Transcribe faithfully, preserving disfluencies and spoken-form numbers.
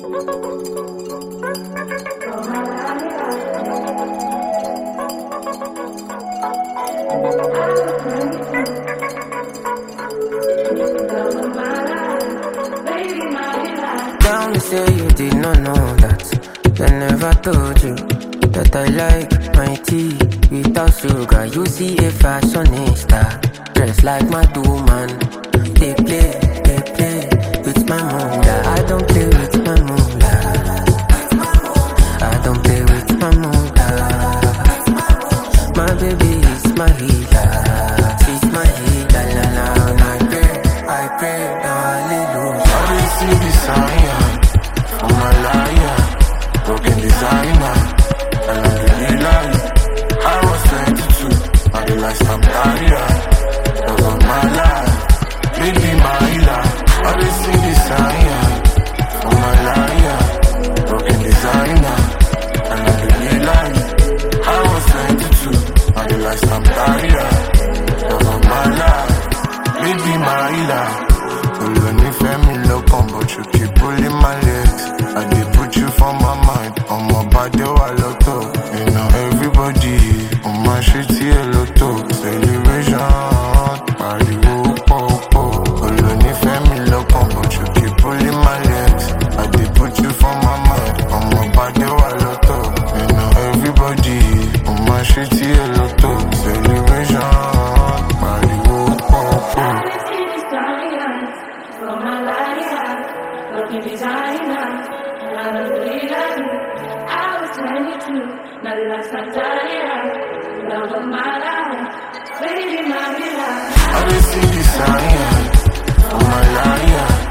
Tell me say you did not know that. They never told you that I like my tea without sugar. You see a fashionista dressed like my woman. They play, they play with my moolah. I don't play with my moolah. I don't play with my moolah. My baby is my healer. She's my healer. La la, and I pray, I pray, hallelujah. I didn't see the sign from my liar, broken designer, and I'm really lying. I was twenty-two, I realized I'm tired. Love of my life, baby my healer. I didn't see the sign from my liar, broken designer, and I'm really lying. I was twenty-two, I realized I'm tired. Love of my life, baby my healer. Femi looking, but you keep pulling my legs. I did put you for my mind. On my body, I look up. You know everybody on my shit here, look up. Celebration, party, whoop, whoop, whoop. Only Femi looking, but you keep pulling my legs. I did put you for my mind. On my body, I look up. You know everybody on my shit here, look up. Celebration, party, whoop, whoop, whoop. Looking designer, and I don't really like you. I was twenty-two, now the last time tired. Love of my life, baby, my life. I didn't see the sign from my liar.